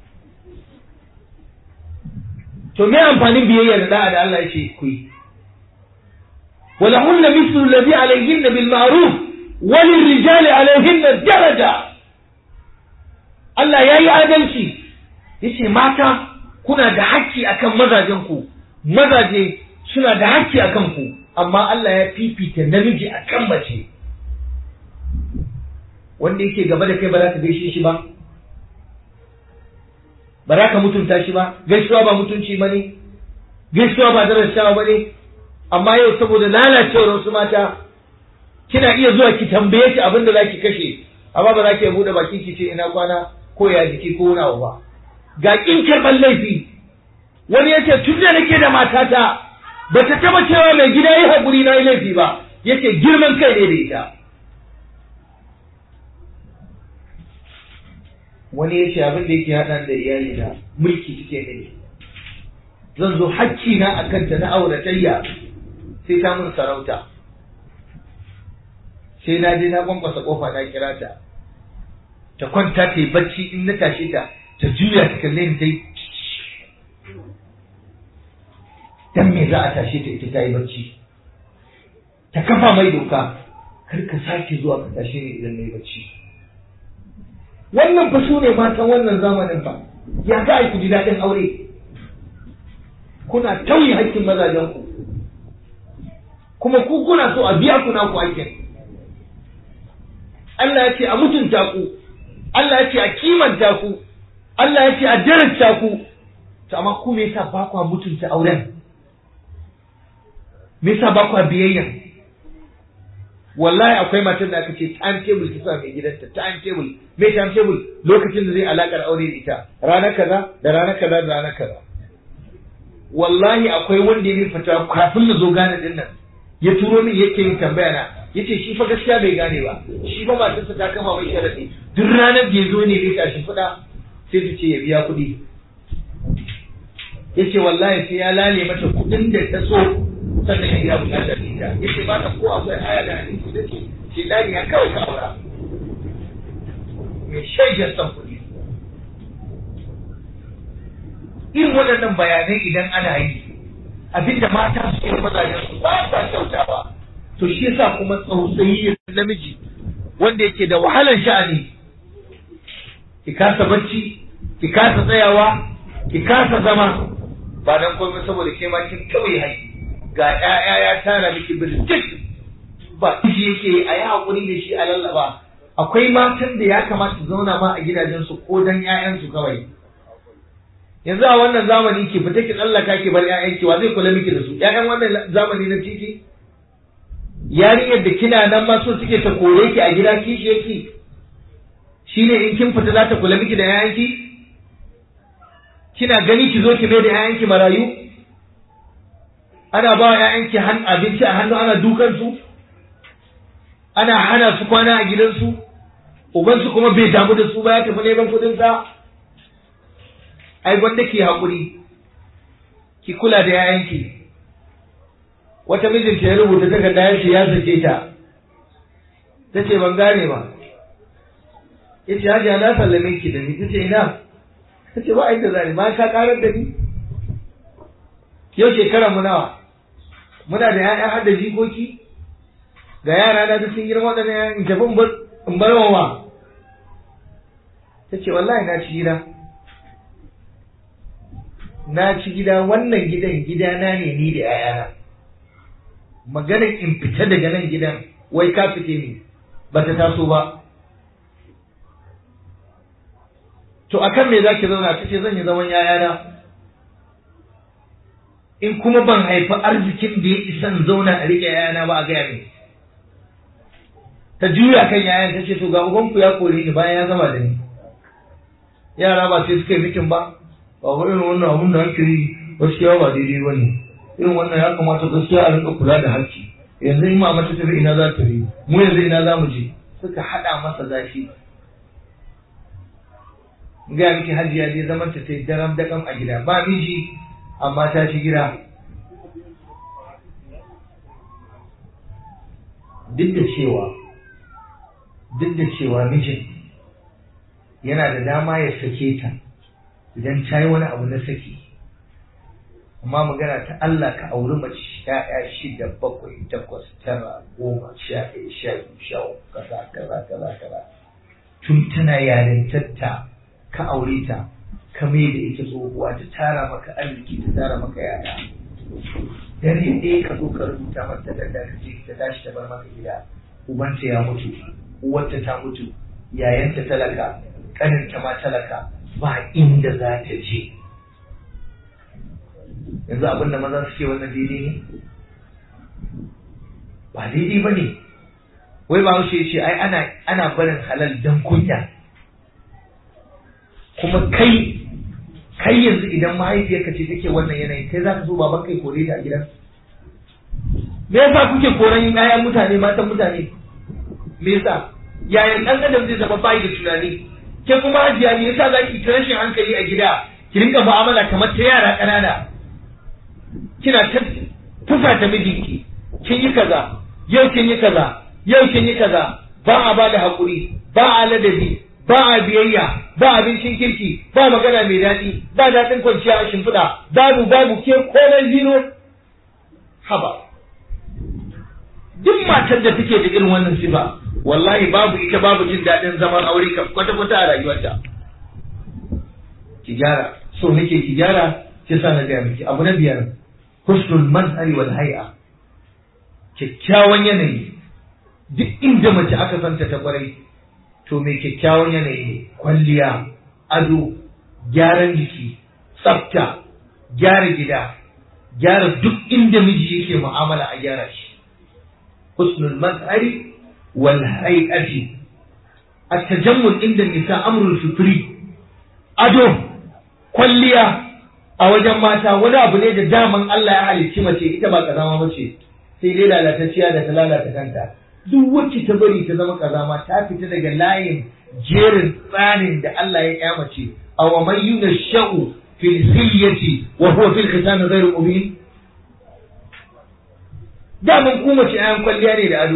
To me amfanin biyayya da da'a da Allah ya ce ku yi? ولهن مثل الذي عليهن بالمعروف وللرجال عليهن درجة. Allah ya yi adalci, yace mata kuna da haƙƙi akan mazajenku, mazaje suna da haƙƙi akan ku, amma Allah ya fifita namiji akan mace. Wanda yake gaba da kai ba za ka gaishe shi ba, ba za ka mutunta shi ba, gaisuwa ba mutunci ba ne, gaisuwa ba darasawa ba ne. Amma yau saboda lalacewar wasu mata kina iya zuwa ki tambaye shi abin da za ki kashe, amma ba za ki buɗe baki ki ce ina kwana ko ya jiki ko wani abu ba. Ga kin karɓar laifi, wani ya ce tun da nake da matata ba ta taɓa cewa mai gida yi haƙuri na yi laifi ba, yake girman kai ne da ita. Wani ya ce abin da yake haɗa da iyali na mulki suke ne, zan zo hakki na a kanta na auratayya sai ta mun sarauta, sai na je na kwankwasa kofa na kira ta, ta kwanta ta yi bacci, in na tashe ta ta juya ta kalle ni ta yi dan me za a tashe ta ita ta yi bacci, ta kafa mai doka, kar ka sake zuwa ka tashe ni idan na yi bacci. Wannan fa su ne matan wannan zamanin ba, ya za a yi ku ji daɗin aure, kuna tauye haƙƙin mazajenku, kuma ku kuna so a biya ku naku haƙƙin. Allah ya ce a mutunta ku, Allah ya ce a kimanta ku, Allah ya ce a darasta ku, to amma ku me yasa ba ku mutunta auren? Me yasa ba ku biyayya? Wallahi akwai matan da aka ce time table ta sa mai gidanta, time table, me time table lokacin da zai alakar aure da ita, ranar kaza da ranar kaza da ranar kaza. Wallahi akwai wanda ya fita kafin na zo gane din nan, ya turo min yake yin tambaya na, yace shi fa gaskiya bai gane ba, shi fa matarsa ta kama mai sharadi, duk ranar da ya zo ne zai tashi fada sai ta ce ya biya kuɗi. Yace wallahi sai ya lale mata kuɗin da ta so sannan ya biya bukatar ita. Yace ba ta ko akwai aya da hadisi da ce shi dani ya kawai ka aura mai shaijar san kuɗi. Irin waɗannan bayanai idan ana yi, abinda mata su yi mazajen su ba sa kyautawa, to shi yasa kuma tsautsayi namiji wanda yake da wahalar sha'ani, ki kasa bacci, ki kasa tsayawa, ki kasa zama, ba dan komai saboda ke ma kin kawai haƙi, ga ƴaƴa ya tara miki birjik, ba shi yake a yi haƙuri da shi a lallaba. Akwai matan da ya kamata su zauna ma a gidajensu ko dan ƴaƴansu kawai. Yanzu a wannan zamani ki fita ki tsallaka ki bar ƴaƴanki, wa zai kula miki da su? ƴaƴan wannan zamani na titi, yarinyar da kina nan ma so suke ta kore ki a gida kishi yake, shine in kin fita za ta kula miki da ƴaƴanki? Kina gani ki zo ki mai da ƴaƴanki marayu? Ana ba wa ƴaƴanki abinci a hannu, ana dukan su, ana hana su kwana a gidansu, ubansu kuma bai damu da su ba, ya tafi neman kuɗin sa. Ai gwanda ki haƙuri, ki kula da ƴaƴanki. Wata mijinta ya rubuta takarda ya ce ya sake ta, ta ce ban gane ba, ya ce hajiya na sallame ki da ni, ta ce ina, ta ce ba inda zani, ba ka karar da ni. Yau shekara mu nawa, muna da ƴaƴan har da jikoki, ga yara na sun girma waɗannan ƴaƴan in tafi in bar wa. Ta ce wallahi na ci gida, na ci gida, wannan gidan gidana ne ni da ƴaƴana. Maganar in fita daga nan gidan wai ka fite ni ba ta taso ba. To akan me zaki zauna? Ta ce zan yi zaman ƴaƴana, in kuma ban haifi arzikin da ya isan zauna a riƙe ƴaƴana ba a gaya min. Ta juya kan ƴaƴan ta ce to ga ubanku ya kore ni bayan ya gama da ni. Yara ba sai suka yi mitin ba, ba irin wannan abun da ake yi gaskiya ba daidai ba ne, irin wannan ya kamata gaskiya a rinka kula da hakki. Yanzu in mama ta tafi ina za ta yi, mu yanzu ina za mu je? Suka haɗa masa zafi. Ga miki hajiya dai zaman ta sai daram daƙam a gida, ba miji amma ta ci gida. Duk da cewa mijin yana da dama ya sake ta idan ta yi wani abu na saki, amma magana ta Allah ka auri mace 'ya'ya 6, 7, 8, 9, 10, 11, 12, 13 kaza tun tana yarintarta ka aure ta ka mai da ita tsohuwa ta tara maka arziki ta tara maka yaya dare ɗaya ka zo ka rubuta mata da ka ce ta tashi ta bar maka gida ubanta ya mutu uwarta ta mutu yayanta talaka kaninta ma talaka ba inda za ta je yanzu abin da maza su ce wannan daidai ne ba daidai ba ne wai ba wuce ce ai ana barin halal dan kunya kuma kai yanzu idan mahaifiyarka ce take wannan yanayi kai za ka so baban kai kore ta a gidan me yasa kuke koran ƴaƴan mutane matan mutane me yasa yayin ɗan adam zai zama bayi da tunani ke kuma hajiya ne yasa za ki ta rashin hankali a gida ki rinka mu'amala kamar ta yara ƙanana kina ta fusa ta mijinki kin yi kaza yau kin yi kaza yau kin yi kaza ba a ba da haƙuri ba a ladabi ba a biyayya ba abincin kirki ba magana mai daɗi ba daɗin kwanciya a shimfiɗa babu ke komai zino haba duk matar da take da irin wannan sifa wallahi babu ita babu jin daɗin zaman aure kwata-kwata a rayuwarta ki gyara so nake ki gyara ki sa na gaya miki abu na biyar husnul manhari wal hay'a kyakkyawan yanayi duk inda mace aka santa ta kwarai to mai kyakkyawan yanayi ne kwalliya ado gyaran jiki tsafta gyara gida gyara duk inda miji yake mu'amala a gyara shi husnul manhari wal hay'ati at-tajammul inda nisa amrul fitri ado kwalliya a wajen mata wani abu ne da daman Allah ya halicci mace ita ba kazama bace sai dai lalatacciya da ta lalata kanta duk wacce ta bari ta zama kazama ta fita daga layin jerin tsarin da Allah ya kyamace aw man yunashau fil hilyati wa huwa fil khitan ghayr mubin daman ku mace ayan kwalliya ne da ado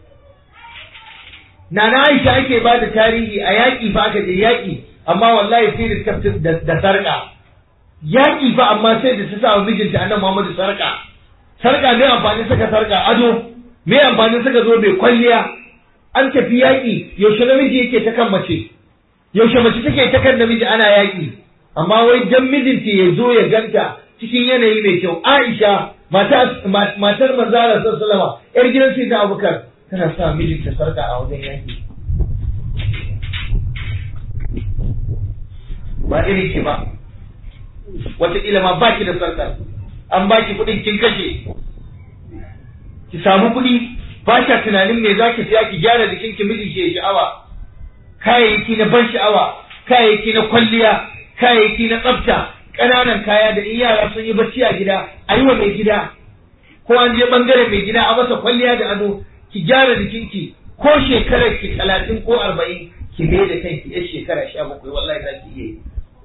Nana Aisha ake ba da tarihi a yaƙi fa aka je yaƙi amma wallahi sai da sarƙa yaƙi fa amma sai da ta sa mijinta annabi Muhammadu sarƙa ne amfani saka sarƙa ado me amfani saka zo bai kwalliya an tafi yaƙi yaushe namiji yake ta kan mace yaushe mace take ta kan namiji ana yaƙi amma wai dan mijinta ya zo ya ganta cikin yanayi mai kyau Aisha matar manzara sallallahu alaihi wasallam yar gidan Sayyidina Abubakar tana sa mijinta sarƙa a wajen yaƙi ba irin ki ba wataƙila ma baki da sarƙar an baki kuɗin kin kashe ki samu kuɗi ba kya tunanin me za ki siya ki gyara jikin ki miji ke sha'awa kayayyaki na ban sha'awa kayayyaki na kwalliya kayayyaki na tsafta ƙananan kaya da in yara sun yi bacci a gida a yi wa mai gida ko an je ɓangaren mai gida a masa kwalliya da ado ki gyara jikinki ko shekarar ki 30 ko 40 ki mai da kanki yar shekara 17 wallahi za ki iya yi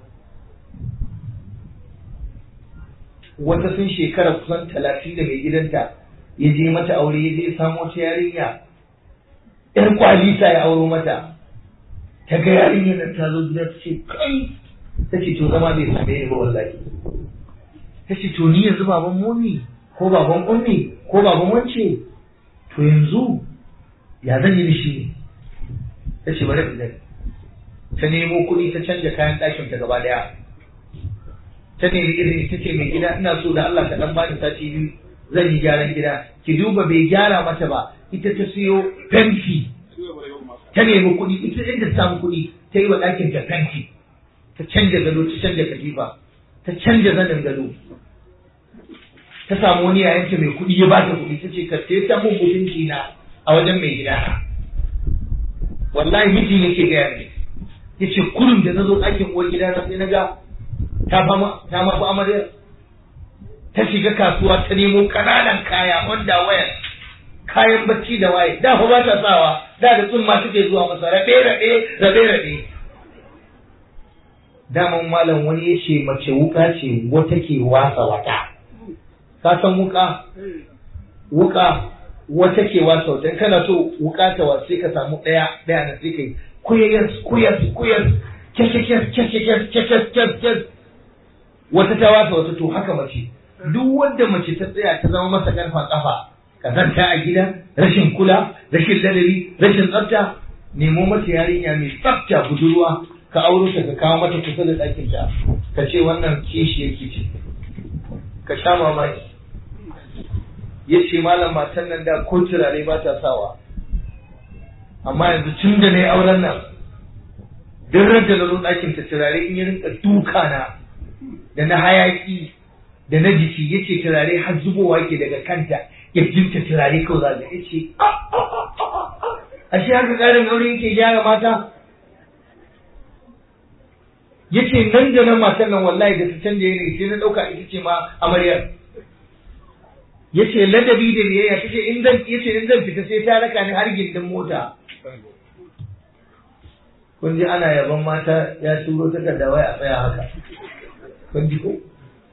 wata sun shekara kusan 30 da mai gidanta ya je mata aure ya je samo ta yarinya yar kwalita ya auro mata ta ga yarinyar nan ta zo gida ta ce kai ta ce to zama bai same ni ba wallahi ta ce to ni yanzu baban mummi ko baban ummi ko baban wance to yanzu ya zan yi da shi ta ce bari da ta nemo kuɗi ta canja kayan ɗakin ta gaba daya ta nemi izini ta ce mai gida ina so da Allah ka dan bani sati biyu zan yi gyaran gida ki duba bai gyara mata ba ita ta siyo fenti ta nemi kuɗi ita inda ta samu kuɗi ta yi wa ɗakin ta fenti ta canja gado ta canja katifa ta canja zanin gado ta samu wani yayanta mai kuɗi ya bata kuɗi ta ce ka ta mun mutunci na a wajen mai gida wallahi miji yake gaya ne ya ce kullum da na zo ɗakin uwar gida na sai na ga ta mafi amaryar ta shiga kasuwa ta nemo ƙananan kaya wanda wayar kayan bacci da waye da fa ba ta sawa da tsumma suke zuwa masa rabe daman malam wani ya ce mace wuka ce wata ke wasa wata ka san wuka wata ke wasa wata kana so wuka ta wasa sai ka samu ɗaya na sai kai kuyas kyas wata ta wasa wata to haka mace duk wanda mace ta tsaya ta zama masa karfa kafa kazanta a gida rashin kula rashin ladabi rashin tsafta nemo mata yarinya mai tsafta budurwa ka auro ta ka kawo mata kusa da ɗakin ta ka ce wannan kishi yake ce ka sha mamaki. Ya ce malam matan nan da ko turare ba ta sawa, amma yanzu tun da na yi auren nan duk ranta na zo ɗakin ta turare in yi rinka duka na da na hayaki da na jiki. Ya ce turare har zubowa ke daga kanta ya jinta turare kawai zaga. Ya ce ashe haka ƙarin aure yake gyara mata. Ya ce nan da nan matan nan wallahi da ta canja yanayi sai na ɗauka ita ce ma amaryar. Ya ce ladabi da biyayya ta ce in zan fita sai ta raka ni har gindin mota. Kun ji ana yaban mata ya turo takarda wai a tsaya haka. Kun ji ko?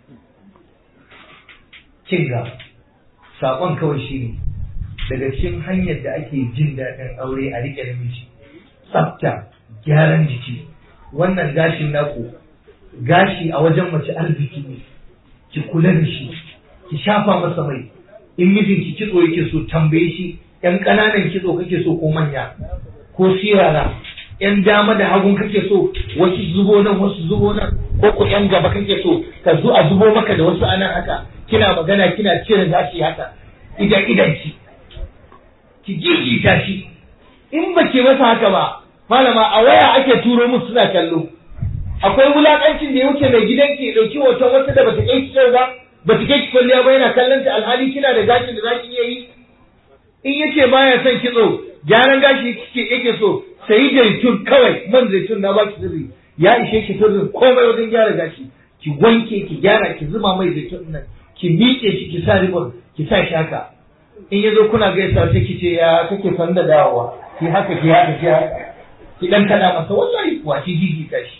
Kinga saƙon kawai shi ne daga cikin hanyar da ake jin daɗin aure a riƙe namiji, tsafta, gyaran jiki. Wannan gashin naku gashi a wajen mace arziki ne, ki kula da shi, ki shafa masa mai. In mijinki kitso yake so tambaye shi, ƴan ƙananan kitso kake so ko manya ko sirara, ƴan dama da hagun kake so wasu zubo nan wasu zubo nan, ko ko ƴan gaba kake so ka zo a zubo maka da wasu anan haka, kina magana kina cire gashi haka idan ki gigita shi. In ba ke masa haka ba malama a waya ake turo musu suna kallo. Akwai wulakancin da ya wuce mai gidanki ya dauki hoton wata da bata kai ki ba, bata kai ki kwalliya ba, yana kallon ta alhali kina da gashin da zaki iya yi. In yace baya son kitso, gyaran gashi yake so, sai zaitun kawai, man zaitun na baki sirri ya ishe ki sirrin komai wajen gyara gashi. Ki wanke, ki gyara, ki zuba mai zaitun nan, ki miƙe shi, ki sa ribon, ki sa shi haka. In yazo kuna gaisa sai ki ce ya kake fanda dawowa, ki haka ki haka ki haka, ki dan kada masa wallahi kuwa ki gigita shi.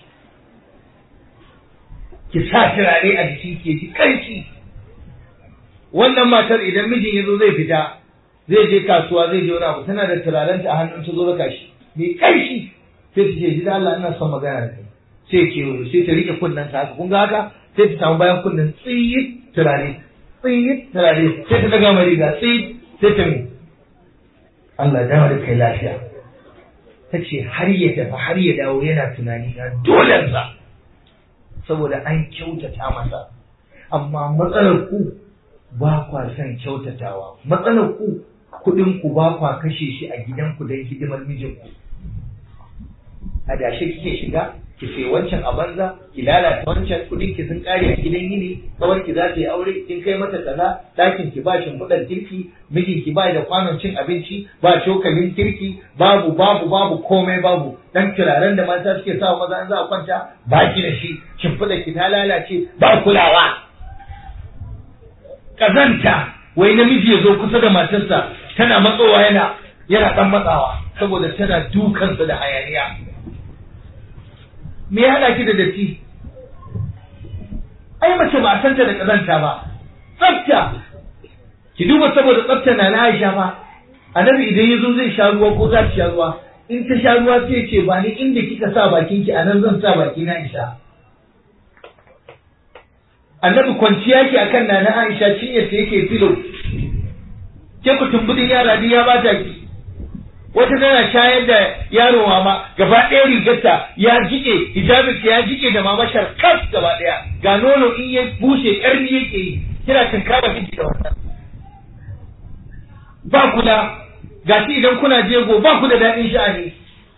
Ki sa turare a jikin ki ji kanki. Wannan matar idan mijin yazo zai fita, zai je kasuwa, zai je wani abu, tana da turarenta a hannun ta zo raka shi mai kanshi, sai ta ce ji Allah ina son magana da kai. Sai ta rike kunnen ta haka, kun ga haka, sai ta samu bayan kunnen tsiyi turare, sai ta daga mai riga sai ta mi Allah dawo da kai lafiya. Ta ce har ya tafi har ya dawo yana tunani na dolensa saboda an kyautata masa. Amma matsalar ku ba kwa son kyautatawa, matsalar ku kuɗin ku ba kwa kashe shi a gidanku don hidimar mijinku. Adashe kike shiga ki sai wancan a banza, ki lalata wancan, kudin ki sun kare a gidan yini, kawai ki za ta yi aure, kin kai mata kaza, ɗakin ki ba shimfiɗar kirki, mijin ki ba da kwanon cin abinci, ba cokalin kirki, babu komai babu. Dan turaren da mata suke sa maza an za a kwanta ba ki da shi, shimfiɗar ki ta lalace, ba kulawa. Kazanta, wai namiji ya zo kusa da matarsa tana matsowa yana ɗan matsawa saboda tana dukansa da hayaniya. Me ya haɗa ki da datti? Ai mace ba a santa da ƙazanta ba. Tsafta, ki duba saboda tsafta na Aisha fa. Annabi idan ya zo zai sha ruwa ko za ta sha ruwa, in ta sha ruwa sai ce ba ni inda kika sa bakin ki anan zan sa baki na Aisha. Annabi kwanciya ki akan nana Aisha cinye ta yake filo. Ke ku tumbudin yara duk ya bata ki. Wata tana shayar da yaro mama gaba ɗaya rigarta ya jike, hijabinta ya jike da mama sharkas gaba ɗaya, ga nono in ya bushe ƙarni yake yi, kina kankara miki da wannan. Ba kula, ga shi idan kuna jego ba ku da daɗin sha'ani.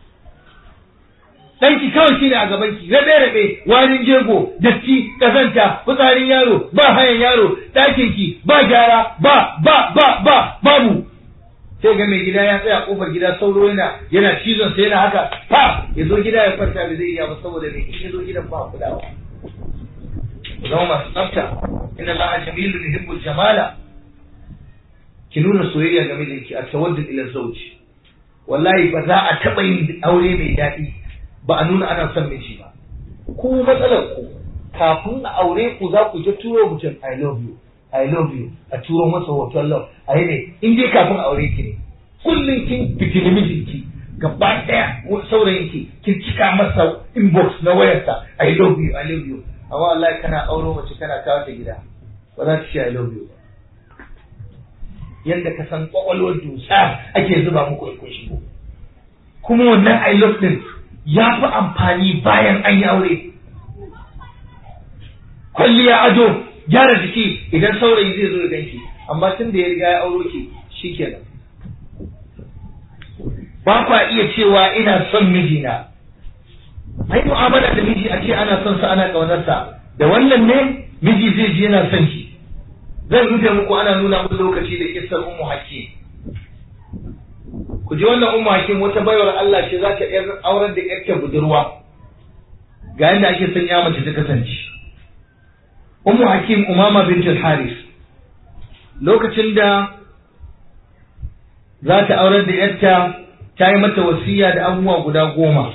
Ɗanki kawai shi ne a gabanki, rabe-rabe, warin jego, datti, ƙazanta, fitsarin yaro, ba hayan yaro, ɗakinki, ba gyara, babu. Sai ga mai gida ya tsaya kofar gida, sauro yana cizon sa yana haka, fa ya zo gida ya kwanta da zai iya ba saboda mai in ya zo gidan ba kulawa. Zama masu tsafta, inna Allah jamilun yuhibbul jamala. Ki nuna soyayya ga mijinki, a tawaddud ila zawji. Wallahi ba za a taɓa yin aure mai daɗi ba a nuna ana son miji ba. Ku matsalar ku kafin a aure ku za ku ta turo mutum I love you a turo masa hoton love a yi ne in dai kafin aure ki ne. Kullum kin fitini mijinki gaba ɗaya saurayin kin cika masa inbox na wayarsa I love you. Amma wallahi kana auro mace kana kawo ta gida ba za ta ce I love you ba. Yanda ka san kwakwalwar dusa ake zuba muku kun shigo. Kuma wannan I love din ya fi amfani bayan an yi aure. Kwalliya, ado, gyara jiki idan saurayi zai zo ya ganki, amma tun da ya riga ya auro ki shikenan. Ba kwa iya cewa ina son mijina. Ai mu'amala da miji a ce ana son sa ana kaunarsa, da wannan ne miji zai ji yana son ki. Zan rufe muku ana nuna muku lokaci da kissar Ummu Hakim. Ku ji wannan Ummu Hakim wata baiwar Allah ce za ta aurar da ƴarta budurwa. Ga yadda ake son ya mace ta kasance. Ummu Hakim Umama bint al-Haris lokacin da za ta aurar da ƴarta ta yi mata wasiya da abubuwa guda 10.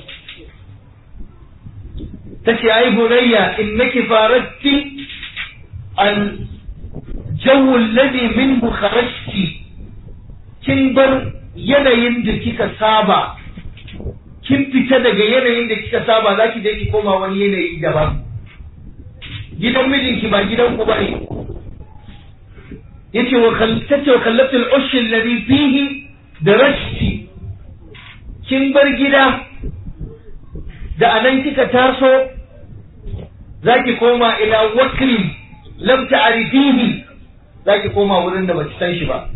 tace ai bunayya innaki faradti al-jaw alladhi minhu kharajti, kin bar yanayin da kika saba, kin fita daga yanayin da kika saba, zaki je ki koma wani yanayi daban. Gidan mijinki ba gidan ku bane. Yace wa khallatu al-ush alladhi fihi darajti, kin bar gida da anan kika taso, zaki koma ila wakri lam ta'rifihi, zaki koma wurin da baki san shi ba.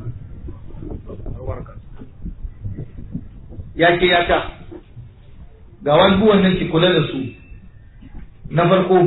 Yake yaka ga wani nan ki kula da su. Na farko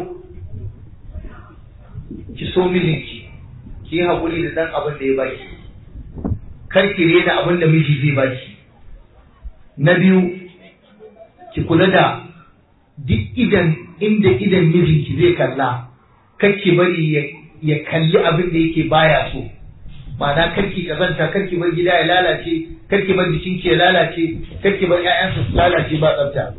ki so mijinki, ki yi haƙuri da dan abin da ya baki, kar ki rena abin da miji zai baki. Na biyu ki kula da duk inda idan mijinki zai kalla, kar ki bari ya kalli abin da yake baya so. Ma'ana kar ki kazanta, kar ki bar gida ya lalace, kar ki bar jikinki ya lalace, kar ki bar ƴaƴansa su lalace ba tsafta.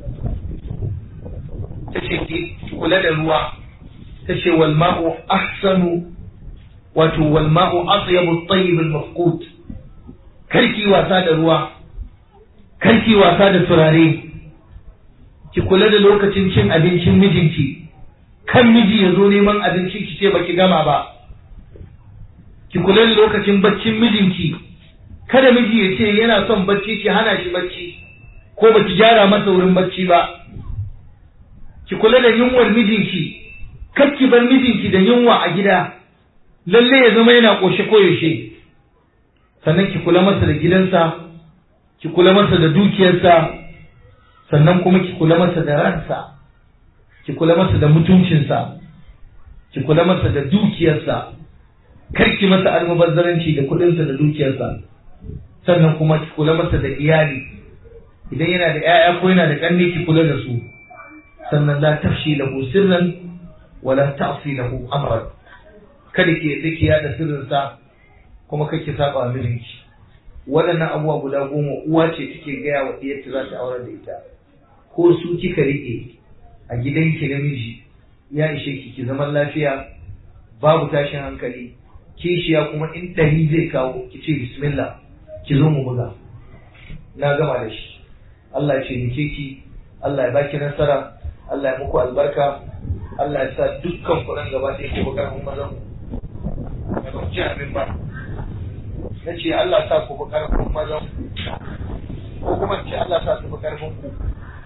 Tace ki kula da ruwa, tace wal ma'u ahsanu, wato wal ma'u atyabu at-tayyib al-mafqut. Kar ki wasa da ruwa, kar ki wasa da turare. Ki kula da lokacin cin abincin mijinki, kan miji ya zo neman abinci ki ce baki gama ba. Ki kula da lokacin baccin mijinki, kada miji ya ce yana son bacci ki hana shi bacci, ko baki gyara masa wurin bacci ba. Ki kula da yunwar mijinki, kar ki bar mijinki da yunwa a gida, lalle ya zama yana ƙoshe koyaushe. Sannan ki kula masa da gidansa, ki kula masa da dukiyarsa, sannan kuma ki kula masa da ransa, ki kula masa da mutuncinsa, ki kula masa da dukiyarsa, kar ki masa almubazzaranci da kuɗinsa da dukiyarsa. Sannan kuma ki kula masa da iyali, idan yana da ƴaƴa ko yana da ƙanne ki kula da su. Sannan la tafshi lahu sirran wa la ta'si lahu amran, kada ki yadda ki yada sirrinsa kuma kake saba wa mijinki. Waɗannan abubuwa guda 10 uwa ce take gaya wa diyarta za ta aure da ita, ko su kika rike a gidanki namiji ya ishe ki zaman lafiya, babu tashin hankali. Kishiya kuma in ɗari zai kawo ki ce bismillah, ki zo mu buga, na gama da shi. Allah ya ce nike ki, Allah ya baki nasara, Allah ya muku albarka, Allah ya sa dukkan kuɗin gaba ɗaya ke bakar mun mazan da ba ci abin ba. Na ce Allah sa ku bakar mun mazan, ko kuma ce Allah sa su bakar mun ku.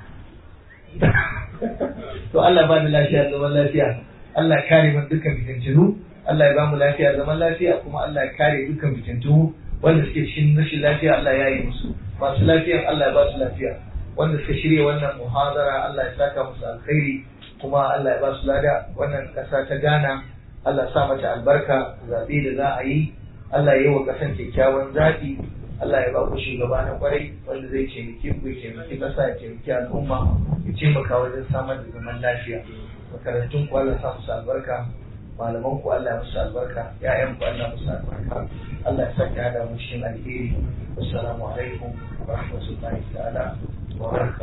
To Allah ba ni lafiya, zaman lafiya, Allah ya kare mun dukkan fitintunu, Allah ya ba mu lafiya, zaman lafiya, kuma Allah ya kare dukkan fitintunu. Wanda suke cikin rashin lafiya Allah ya yi musu, masu lafiya Allah ya ba su lafiya. Wanda suka shirya wannan muhadara Allah ya saka musu alkhairi, kuma Allah ya ba su lada. Wannan ƙasa ta Ghana Allah sa mata albarka, zaɓe da za a yi Allah ya yi wa ƙasan kyakkyawan zaɓi. Allah ya ba ku shugaba na kwarai wanda zai taimake ku, ya taimaki ƙasa, ya taimaki al'umma, ya taimaka wajen samar da zaman lafiya. Makarantun ku Allah sa musu albarka, malaman ku Allah ya musu albarka, ƴaƴan ku Allah musu albarka. Allah ya saka da mu cikin alheri. Assalamu alaikum wa rahmatullahi ta'ala wa barakatuh.